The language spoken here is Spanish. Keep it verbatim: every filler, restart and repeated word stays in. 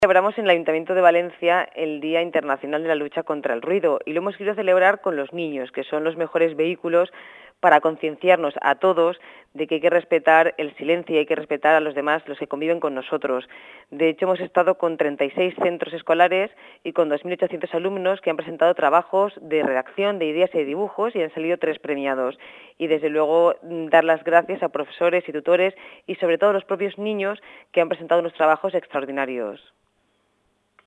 Celebramos en el Ayuntamiento de Valencia el Día Internacional de la Lucha contra el Ruido y lo hemos querido celebrar con los niños, que son los mejores vehículos para concienciarnos a todos de que hay que respetar el silencio y hay que respetar a los demás, los que conviven con nosotros. De hecho, hemos estado con treinta y seis centros escolares y con dos mil ochocientos alumnos que han presentado trabajos de redacción, de ideas y de dibujos y han salido tres premiados. Y desde luego dar las gracias a profesores y tutores y sobre todo a los propios niños que han presentado unos trabajos extraordinarios.